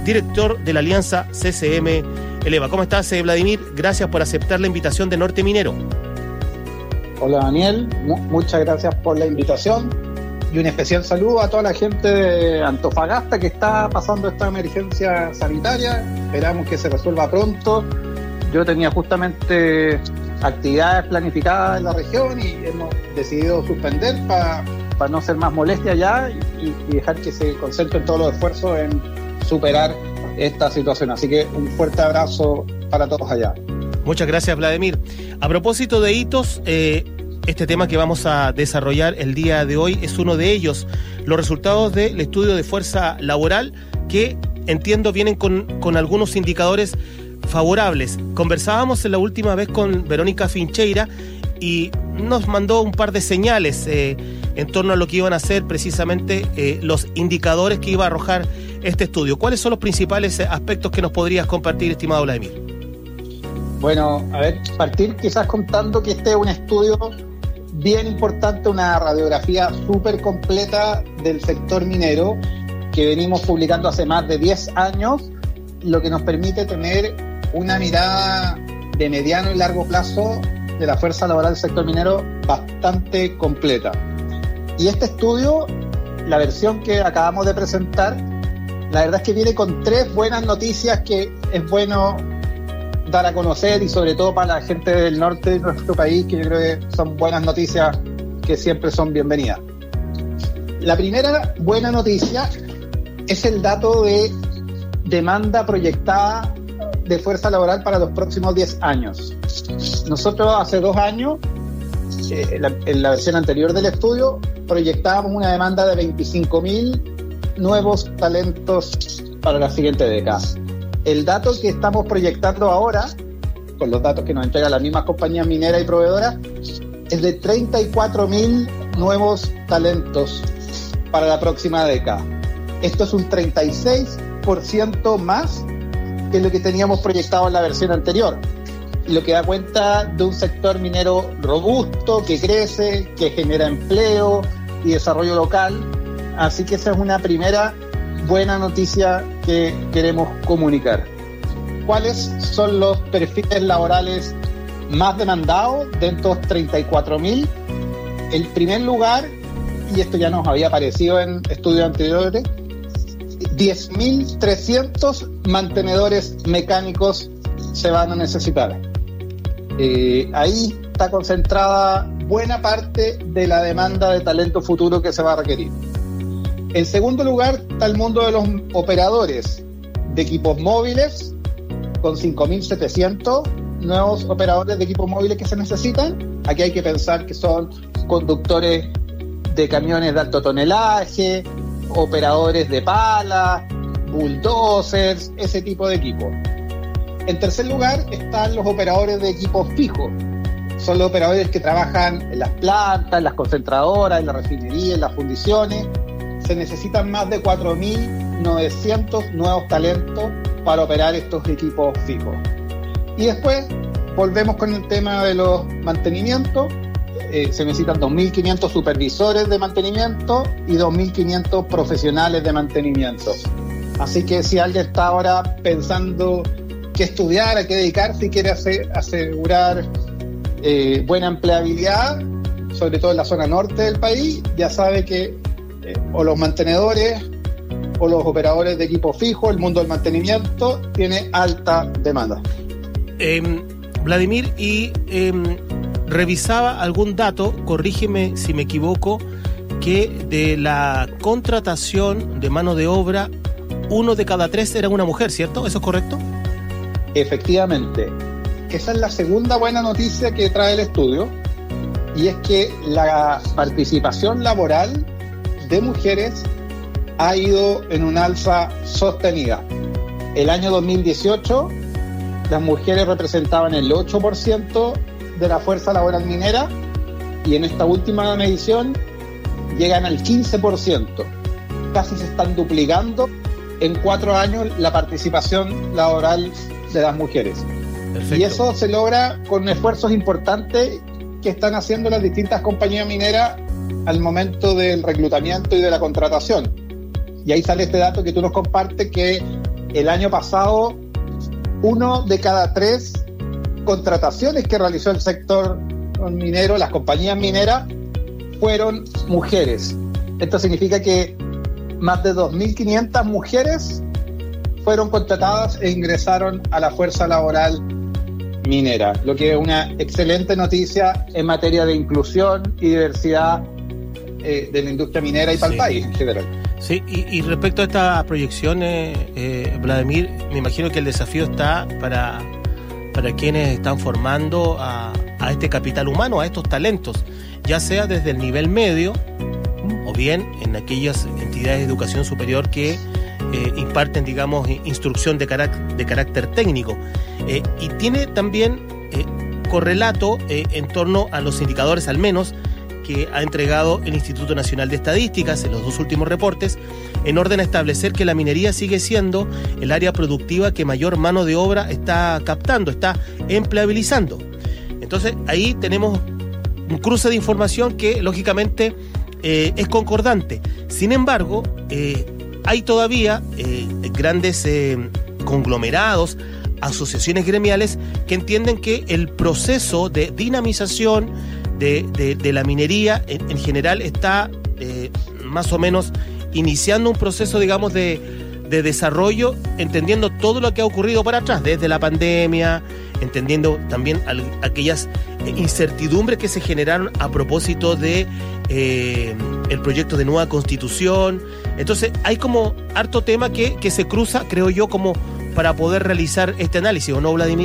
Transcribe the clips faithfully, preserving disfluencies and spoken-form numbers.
director de la Alianza C C M Eleva. ¿Cómo estás, eh, Vladimir? Gracias por aceptar la invitación de Norte Minero. Hola, Daniel. M- muchas gracias por la invitación y un especial saludo a toda la gente de Antofagasta que está pasando esta emergencia sanitaria. Esperamos que se resuelva pronto. Yo tenía justamente actividades planificadas en la región y hemos decidido suspender para pa no ser más molestia ya y, y dejar que se concentren todos los esfuerzos en superar esta situación. Así que un fuerte abrazo para todos allá. Muchas gracias, Vladimir. A propósito de hitos, eh, este tema que vamos a desarrollar el día de hoy es uno de ellos. Los resultados del estudio de fuerza laboral que, entiendo, vienen con, con algunos indicadores favorables. Conversábamos en la última vez con Verónica Fincheira y nos mandó un par de señales eh, en torno a lo que iban a ser precisamente eh, los indicadores que iba a arrojar este estudio. ¿Cuáles son los principales aspectos que nos podrías compartir, estimado Vladimir? Bueno, a ver, partir quizás contando que este es un estudio bien importante, una radiografía súper completa del sector minero que venimos publicando hace más de diez años, lo que nos permite tener una mirada de mediano y largo plazo de la fuerza laboral del sector minero bastante completa. Y este estudio, la versión que acabamos de presentar, la verdad es que viene con tres buenas noticias que es bueno dar a conocer y sobre todo para la gente del norte de nuestro país, que yo creo que son buenas noticias que siempre son bienvenidas. La primera buena noticia es el dato de demanda proyectada de fuerza laboral para los próximos diez años. Nosotros hace dos años, eh, la, en la versión anterior del estudio, proyectábamos una demanda de veinticinco mil nuevos talentos para la siguiente década. El dato que estamos proyectando ahora, con los datos que nos entregan las mismas compañías mineras y proveedoras, es de treinta y cuatro mil nuevos talentos para la próxima década. Esto es un treinta y seis por ciento más que lo que teníamos proyectado en la versión anterior, lo que da cuenta de un sector minero robusto, que crece, que genera empleo y desarrollo local. Así que esa es una primera buena noticia que queremos comunicar. ¿Cuáles son los perfiles laborales más demandados de estos treinta y cuatro mil? En primer lugar, y esto ya nos había aparecido en estudios anteriores, diez mil trescientos mantenedores mecánicos se van a necesitar. Eh, ahí está concentrada buena parte de la demanda de talento futuro que se va a requerir. En segundo lugar está el mundo de los operadores de equipos móviles, con cinco mil setecientos nuevos operadores de equipos móviles que se necesitan. Aquí hay que pensar que son conductores de camiones de alto tonelaje, operadores de pala, bulldozers, ese tipo de equipos. En tercer lugar están los operadores de equipos fijos. Son los operadores que trabajan en las plantas, en las concentradoras, en la refinería, en las fundiciones. Se necesitan más de cuatro mil novecientos nuevos talentos para operar estos equipos fijos. Y después volvemos con el tema de los mantenimientos. Eh, se necesitan dos mil quinientos supervisores de mantenimiento y dos mil quinientos profesionales de mantenimiento. Así que si alguien está ahora pensando qué estudiar, a qué dedicarse y quiere hacer, asegurar eh, buena empleabilidad, sobre todo en la zona norte del país, ya sabe que eh, o los mantenedores o los operadores de equipo fijo, el mundo del mantenimiento, tiene alta demanda. Eh, Vladimir, y eh, revisaba algún dato, corrígeme si me equivoco, que de la contratación de mano de obra, uno de cada tres era una mujer, ¿cierto? ¿Eso es correcto? Efectivamente. Esa es la segunda buena noticia que trae el estudio, y es que la participación laboral de mujeres ha ido en un alza sostenida. El año dos mil dieciocho, las mujeres representaban el ocho por ciento de la fuerza laboral minera, y en esta última medición llegan al quince por ciento. Casi se están duplicando en cuatro años la participación laboral de las mujeres. Perfecto. Y eso se logra con esfuerzos importantes que están haciendo las distintas compañías mineras al momento del reclutamiento y de la contratación. Y ahí sale este dato que tú nos compartes, que el año pasado, uno de cada tres contrataciones que realizó el sector minero, las compañías mineras, fueron mujeres. Esto significa que más de dos mil quinientas mujeres fueron contratadas e ingresaron a la fuerza laboral minera, lo que es una excelente noticia en materia de inclusión y diversidad eh, de la industria minera y para sí. el país en general. Sí, y, y respecto a estas proyecciones, eh, Vladimir, me imagino que el desafío está para, para quienes están formando a, a este capital humano, a estos talentos, ya sea desde el nivel medio o bien en aquellas entidades de educación superior que eh, imparten, digamos, instrucción de, carac- de carácter técnico. Eh, y tiene también eh, correlato eh, en torno a los indicadores, al menos, que ha entregado el Instituto Nacional de Estadísticas en los dos últimos reportes, en orden a establecer que la minería sigue siendo el área productiva que mayor mano de obra está captando, está empleabilizando. Entonces, ahí tenemos un cruce de información que, lógicamente, eh, es concordante. Sin embargo, eh, hay todavía eh, grandes eh, conglomerados, asociaciones gremiales que entienden que el proceso de dinamización de, de, de la minería en, en general está eh, más o menos iniciando un proceso, digamos, de, de desarrollo, entendiendo todo lo que ha ocurrido para atrás, desde la pandemia, entendiendo también al, aquellas incertidumbres que se generaron a propósito de eh, el proyecto de nueva constitución. Entonces hay como harto tema que, que se cruza, creo yo, como para poder realizar este análisis, ¿o no, Vladimir?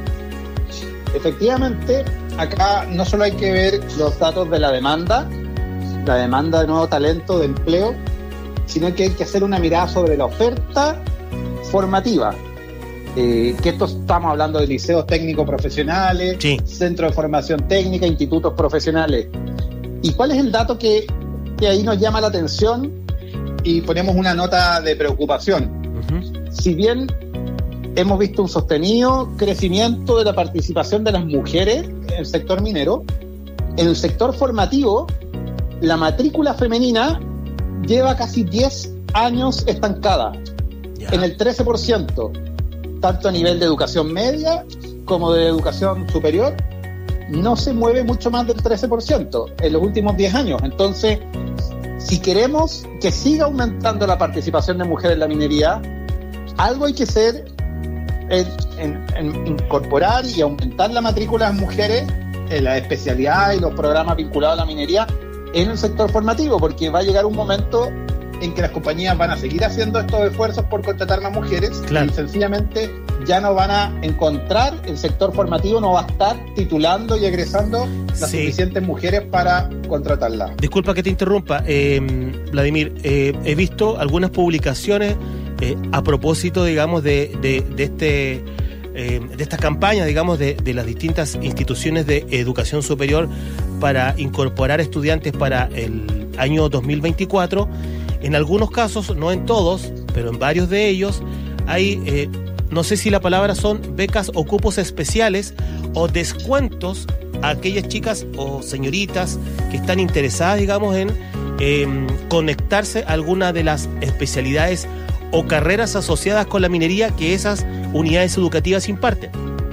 Efectivamente, acá no solo hay que ver los datos de la demanda, la demanda de nuevo talento, de empleo, sino que hay que hacer una mirada sobre la oferta formativa. Eh, que esto estamos hablando de liceos técnicos profesionales, sí. centros de formación técnica, institutos profesionales. ¿Y cuál es el dato que, que ahí nos llama la atención y ponemos una nota de preocupación? Uh-huh. Si bien hemos visto un sostenido crecimiento de la participación de las mujeres en el sector minero, en el sector formativo, la matrícula femenina lleva casi diez años estancada, yeah. en el trece por ciento, tanto a nivel de educación media como de educación superior, no se mueve mucho más del trece por ciento en los últimos diez años. Entonces, si queremos que siga aumentando la participación de mujeres en la minería, algo hay que hacer en, en, en incorporar y aumentar la matrícula de las mujeres en la especialidad y los programas vinculados a la minería en el sector formativo, porque va a llegar un momento en que las compañías van a seguir haciendo estos esfuerzos por contratar más mujeres, claro. y sencillamente ya no van a encontrar, el sector formativo no va a estar titulando y egresando las sí. suficientes mujeres para contratarlas. Disculpa que te interrumpa, eh, Vladimir, eh, he visto algunas publicaciones eh, a propósito, digamos, de, de, de este... Eh, de estas campañas, digamos, de, de las distintas instituciones de educación superior para incorporar estudiantes para el año dos mil veinticuatro. En algunos casos, no en todos, pero en varios de ellos, hay, eh, no sé si la palabra son becas o cupos especiales o descuentos a aquellas chicas o señoritas que están interesadas, digamos, en eh, conectarse a alguna de las especialidades o carreras asociadas con la minería que esas unidades educativas imparten.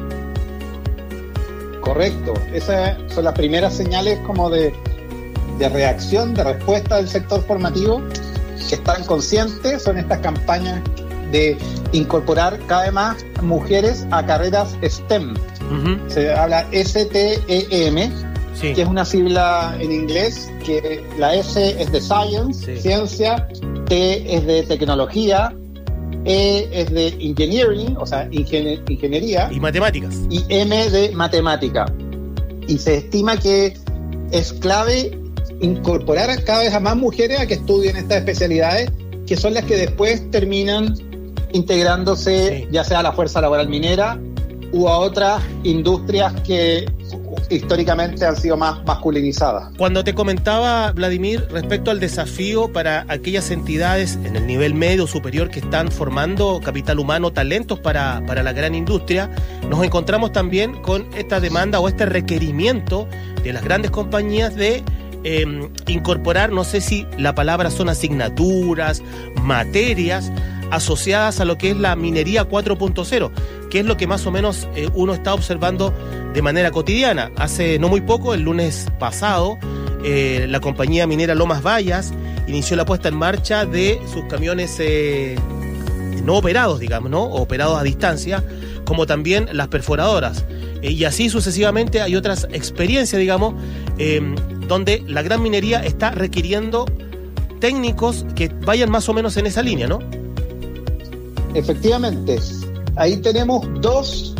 Correcto, esas son las primeras señales como de, de reacción, de respuesta del sector formativo, que están conscientes, son estas campañas de incorporar cada vez más mujeres a carreras STEM. Uh-huh. Se habla S T E M, sí. que es una sigla en inglés, que la S es de Science, sí. ciencia, T es de tecnología, E es de engineering, o sea, ingen- ingeniería. Y matemáticas. Y M de matemática. Y se estima que es clave incorporar a cada vez a más mujeres a que estudien estas especialidades, que son las que después terminan integrándose, sí. ya sea a la fuerza laboral minera u a otras industrias que históricamente han sido más masculinizadas. Cuando te comentaba, Vladimir, respecto al desafío para aquellas entidades en el nivel medio superior que están formando capital humano, talentos para, para la gran industria, nos encontramos también con esta demanda o este requerimiento de las grandes compañías de eh, incorporar, no sé si la palabra son asignaturas, materias, asociadas a lo que es la minería cuatro punto cero, que es lo que más o menos eh, uno está observando de manera cotidiana. Hace no muy poco, el lunes pasado, eh, la compañía minera Lomas Bayas inició la puesta en marcha de sus camiones eh, no operados, digamos, ¿no? Operados a distancia, como también las perforadoras. Eh, y así sucesivamente hay otras experiencias, digamos, eh, donde la gran minería está requiriendo técnicos que vayan más o menos en esa línea, ¿no? Efectivamente, ahí tenemos dos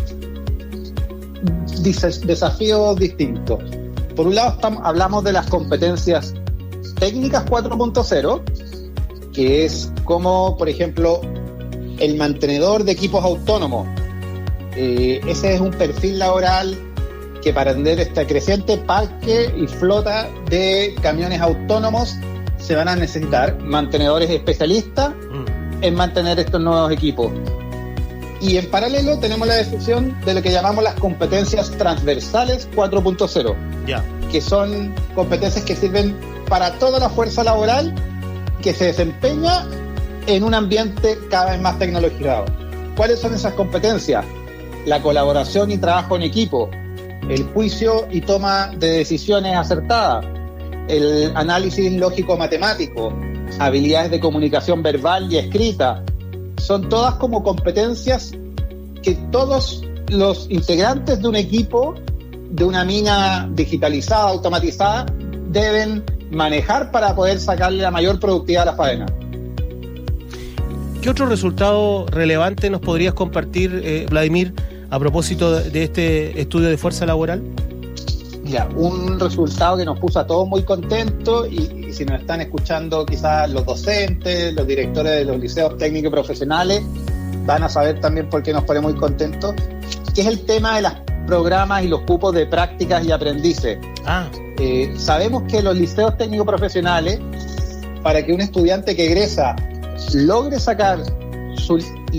desafíos distintos. Por un lado estamos, hablamos de las competencias técnicas cuatro punto cero, que es como, por ejemplo, el mantenedor de equipos autónomos. Eh, ese es un perfil laboral que para atender este creciente parque y flota de camiones autónomos se van a necesitar mantenedores especialistas mm. en mantener estos nuevos equipos. Y en paralelo tenemos la definición de lo que llamamos las competencias transversales cuatro punto cero, yeah. que son competencias que sirven para toda la fuerza laboral que se desempeña en un ambiente cada vez más tecnologizado. ¿Cuáles son esas competencias? La colaboración y trabajo en equipo, el juicio y toma de decisiones acertadas, el análisis lógico-matemático, habilidades de comunicación verbal y escrita. Son todas como competencias que todos los integrantes de un equipo, de una mina digitalizada, automatizada, deben manejar para poder sacarle la mayor productividad a la faena. ¿Qué otro resultado relevante nos podrías compartir, eh, Vladimir, a propósito de este estudio de fuerza laboral? Mira, un resultado que nos puso a todos muy contentos y, y si nos están escuchando quizás los docentes, los directores de los liceos técnicos y profesionales, van a saber también por qué nos pone muy contentos, que es el tema de los programas y los cupos de prácticas y aprendices. Ah. Eh, sabemos que los liceos técnicos profesionales, para que un estudiante que egresa logre sacar su,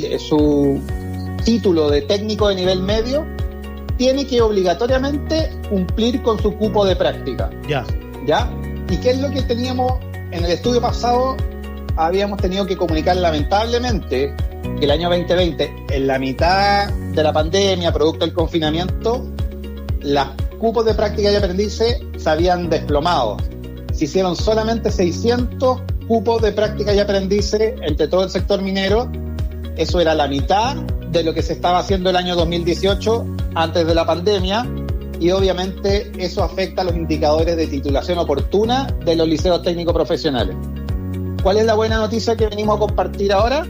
su título de técnico de nivel medio, tiene que obligatoriamente cumplir con su cupo de práctica. Ya. ¿Ya? ¿Y qué es lo que teníamos en el estudio pasado? Habíamos tenido que comunicar lamentablemente que el año veinte veinte, en la mitad de la pandemia, producto del confinamiento, los cupos de práctica y aprendices se habían desplomado. Se hicieron solamente seiscientos cupos de práctica y aprendices entre todo el sector minero. Eso era la mitad de lo que se estaba haciendo el año dos mil dieciocho, antes de la pandemia, y obviamente eso afecta a los indicadores de titulación oportuna de los liceos técnicos profesionales. ¿Cuál es la buena noticia que venimos a compartir ahora?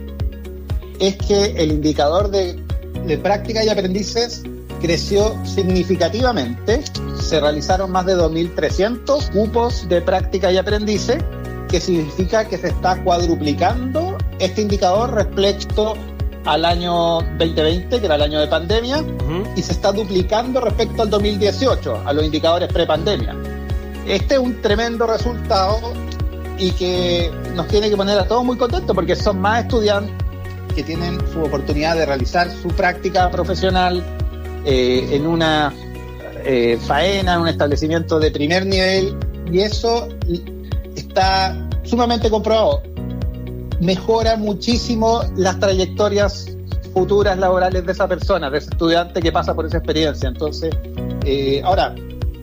Es que el indicador de, de práctica y aprendices creció significativamente. Se realizaron más de dos mil trescientos cupos de práctica y aprendices, que significa que se está cuadruplicando este indicador respecto al año veinte veinte, que era el año de pandemia, uh-huh. y se está duplicando respecto al dos mil dieciocho, a los indicadores prepandemia. Este es un tremendo resultado y que nos tiene que poner a todos muy contentos, porque son más estudiantes que tienen su oportunidad de realizar su práctica profesional eh, en una eh, faena, en un establecimiento de primer nivel, y eso está sumamente comprobado. Mejora muchísimo las trayectorias futuras laborales de esa persona, de ese estudiante que pasa por esa experiencia. Entonces, eh, ahora,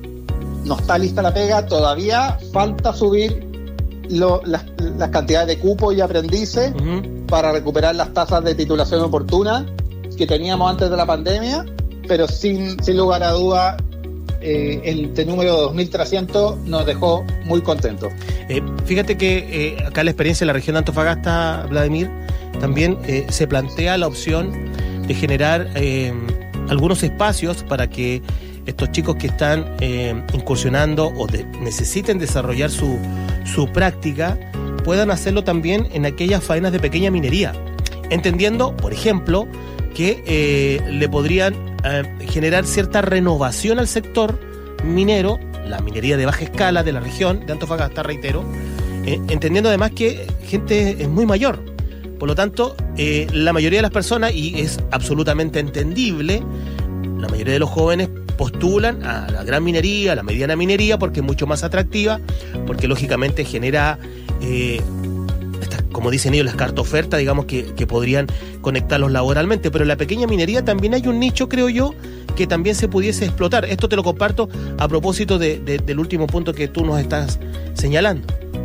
no está lista la pega, todavía falta subir lo, las, las cantidades de cupos y aprendices uh-huh. para recuperar las tasas de titulación oportuna que teníamos antes de la pandemia, pero sin, sin lugar a duda, eh, este número de dos mil trescientos nos dejó muy contentos. Eh, fíjate que eh, acá la experiencia en la región de Antofagasta, Vladimir, también eh, se plantea la opción de generar eh, algunos espacios para que estos chicos que están eh, incursionando o de, necesiten desarrollar su, su práctica puedan hacerlo también en aquellas faenas de pequeña minería, entendiendo, por ejemplo, que eh, le podrían eh, generar cierta renovación al sector minero, la minería de baja escala de la región de Antofagasta, reitero, eh, entendiendo además que gente es muy mayor. Por lo tanto, eh, la mayoría de las personas, y es absolutamente entendible, la mayoría de los jóvenes postulan a la gran minería, a la mediana minería, porque es mucho más atractiva, porque lógicamente genera eh, estas como dicen ellos, las carta oferta, digamos, que, que podrían conectarlos laboralmente. Pero en la pequeña minería también hay un nicho, creo yo, que también se pudiese explotar. Esto te lo comparto a propósito de, de, del último punto que tú nos estás señalando.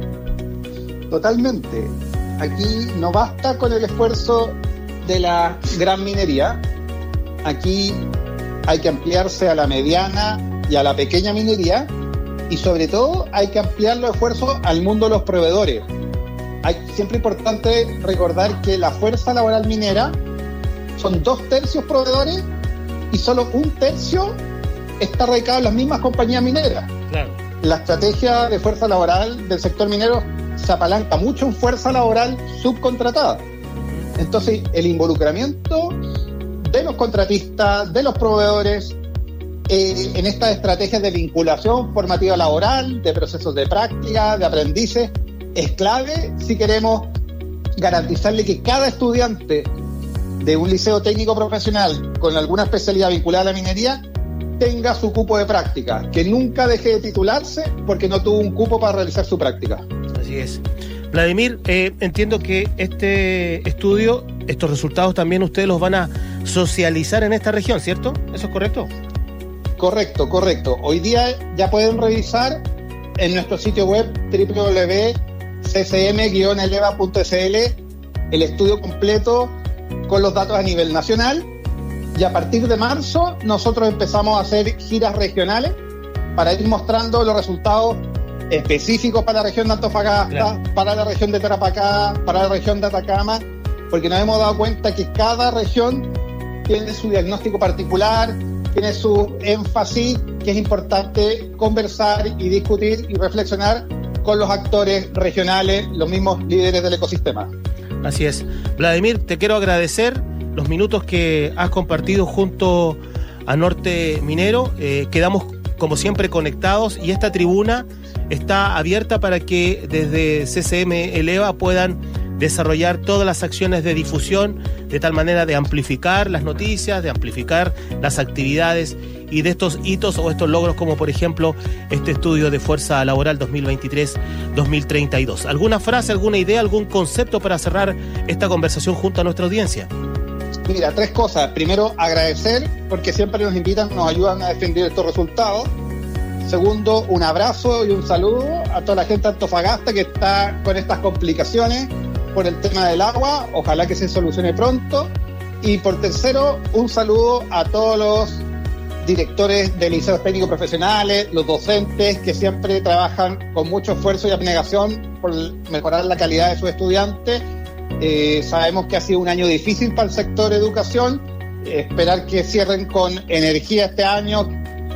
Totalmente. Aquí no basta con el esfuerzo de la gran minería. Aquí hay que ampliarse a la mediana y a la pequeña minería, y sobre todo hay que ampliar los esfuerzos al mundo de los proveedores. Hay siempre importante recordar que la fuerza laboral minera son dos tercios proveedores y solo un tercio está radicado en las mismas compañías mineras. Claro. La estrategia de fuerza laboral del sector minero se apalanca mucho en fuerza laboral subcontratada. Entonces, el involucramiento de los contratistas, de los proveedores, eh, en estas estrategias de vinculación formativa laboral, de procesos de práctica, de aprendices, es clave si queremos garantizarle que cada estudiante de un liceo técnico profesional con alguna especialidad vinculada a la minería tenga su cupo de práctica, que nunca deje de titularse porque no tuvo un cupo para realizar su práctica. Así es. Vladimir, eh, entiendo que este estudio, estos resultados también ustedes los van a socializar en esta región, ¿cierto? ¿Eso es correcto? Correcto, correcto. Hoy día ya pueden revisar en nuestro sitio web doble u doble u doble u punto c c m guion eleva punto s l el estudio completo con los datos a nivel nacional, y a partir de marzo nosotros empezamos a hacer giras regionales para ir mostrando los resultados específicos para la región de Antofagasta, claro, para la región de Tarapacá, para la región de Atacama, porque nos hemos dado cuenta que cada región tiene su diagnóstico particular, tiene su énfasis, que es importante conversar y discutir y reflexionar con los actores regionales, los mismos líderes del ecosistema. Así es. Vladimir, te quiero agradecer los minutos que has compartido junto a Norte Minero. Eh, quedamos, como siempre, conectados, y esta tribuna está abierta para que desde C C M Eleva puedan desarrollar todas las acciones de difusión, de tal manera de amplificar las noticias, de amplificar las actividades y de estos hitos o estos logros, como por ejemplo este estudio de fuerza laboral dos mil veintitrés dos mil treinta y dos. ¿Alguna frase, alguna idea, algún concepto para cerrar esta conversación junto a nuestra audiencia? Mira, tres cosas. Primero, agradecer, porque siempre nos invitan, nos ayudan a defender estos resultados. Segundo, un abrazo y un saludo a toda la gente de Antofagasta que está con estas complicaciones por el tema del agua. Ojalá que se solucione pronto. Y por tercero, un saludo a todos los directores de liceos técnicos profesionales, los docentes que siempre trabajan con mucho esfuerzo y abnegación por mejorar la calidad de sus estudiantes. Eh, sabemos que ha sido un año difícil para el sector educación. Eh, esperar que cierren con energía este año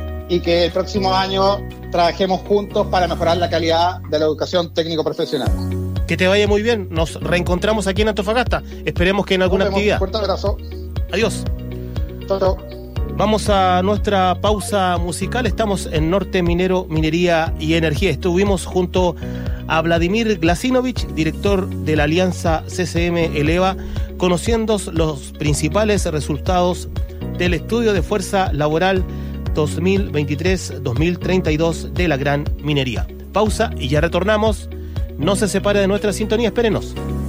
y que el próximo año trabajemos juntos para mejorar la calidad de la educación técnico-profesional. Que te vaya muy bien. Nos reencontramos aquí en Antofagasta. Esperemos que en alguna Nos vemos. actividad. Fuerte abrazo. Adiós. Chao. Vamos a nuestra pausa musical. Estamos en Norte Minero, Minería y Energía. Estuvimos junto a Vladimir Glasinovich, director de la Alianza C C M Eleva, conociendo los principales resultados del estudio de fuerza laboral dos mil veintitrés dos mil treinta y dos de la gran minería. Pausa y ya retornamos. No se separe de nuestra sintonía, espérenos.